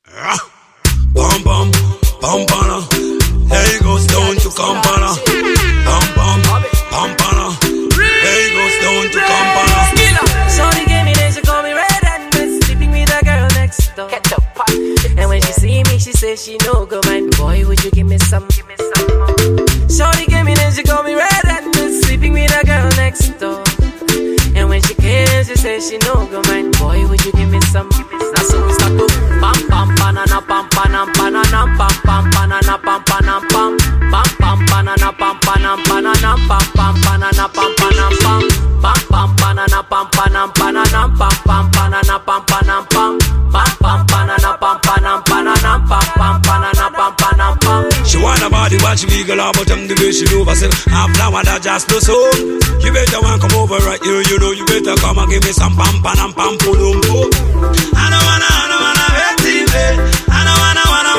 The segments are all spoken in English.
Bum bum, bum bana. There you go, stone to Kampala. Bum bum, bum bana. There you go, stone to Kampala. Shorty gave me this, she call me red and blue, sleeping with a girl next door. And when she see me, she says she no go mind. Boy, would you give me some? Shorty gave me this, she call me red and blue, sleeping with a girl next door. And when she came, she says she no go mind. Boy, would you give me some? That's so we start to pam pam banana pam panam banana pam pam banana pam panam pam pam pam banana pam panam banana pam pam banana pam panam pam pam pam banana pam panam banana pam pam banana pam panam pam pam pam banana pam panam banana pam pam banana pam panam pam. She wanna body watch me girl, but I'm the way she do herself. I'm flower that just no soul. You better want come over right here, you know. You better come and give me some pam panam pam pulum pum. I don't wanna hurt you, babe. I don't wanna.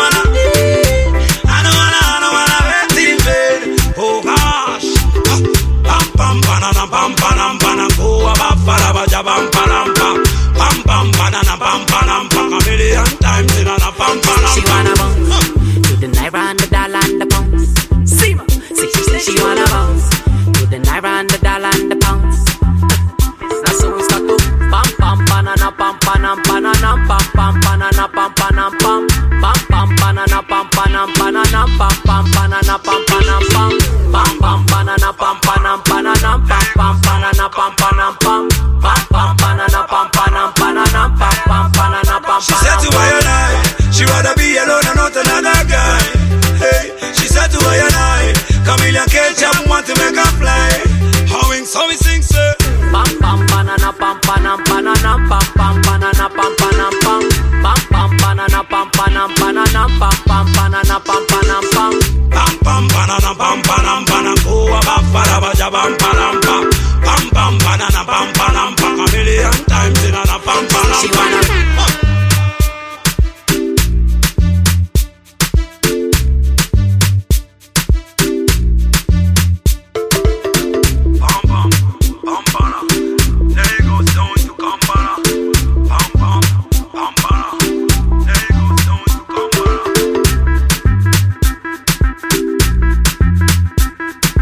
I don't wanna hurt you, babe. Oh gosh. Pam pam banana pam panam panam. Oh abba bam panam pam. Pam pam banana pam panam pam. A million times in a pam panam. She wanna bounce to the naira and the dollar and the pounds. See ma, see she say she wanna bounce to the naira and the dollar and the pounds. That's how we start to pam pam banana pam panam banana pam pam banana pam panam pam pam pam banana pam panam banana pam pam banana pam panam pam pam pam banana pam panam banana pam pam banana pam panam pam pam pam banana pam panam banana pam pam banana pam. She said to I and I, she rather be alone and not another guy. Hey, she said to I and I, Camilla Ketchup want to make her fly. Howing so we sing say pam pam banana pam panam banana pam pam banana pam panam pam pam pam banana pam panam banana pam pam banana pam panam pam pam pam banana pam panam panam. Oh abba bam panam pam pam pam banana pam panam pam. A million times in a pam panam. She wanna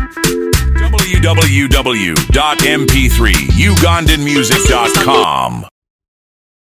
www.mp3ugandanmusic.com